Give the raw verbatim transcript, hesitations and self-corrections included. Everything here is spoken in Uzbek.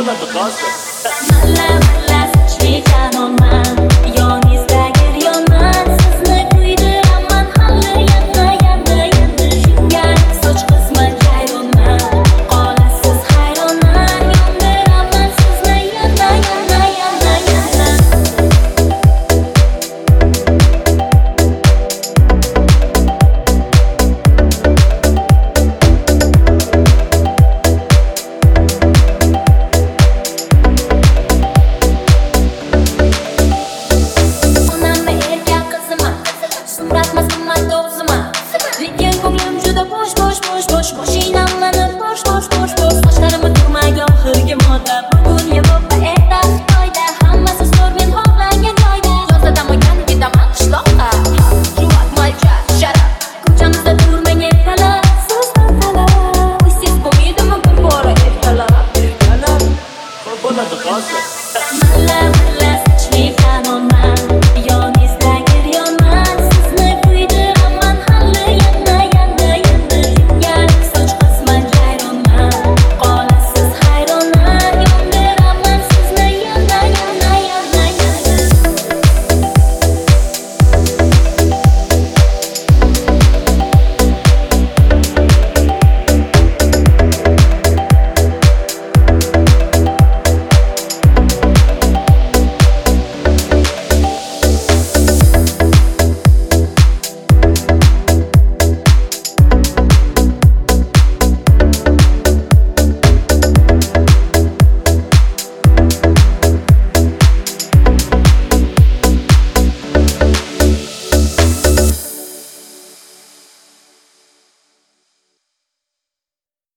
qiladi hozir. Malla malla sochli janonman, yoningizda giryonman, sizni kuydiraman hali yana yana yana. Shunga soch qisman hayronman, qolasiz hayronman, yondiraman sizni yana yana yana yana. Lekin ko'nglim juda bo'sh bo'sh bo'sh bo'sh. Mashinam mani bosh bosh bosh bosh. Sochlarimni turmagan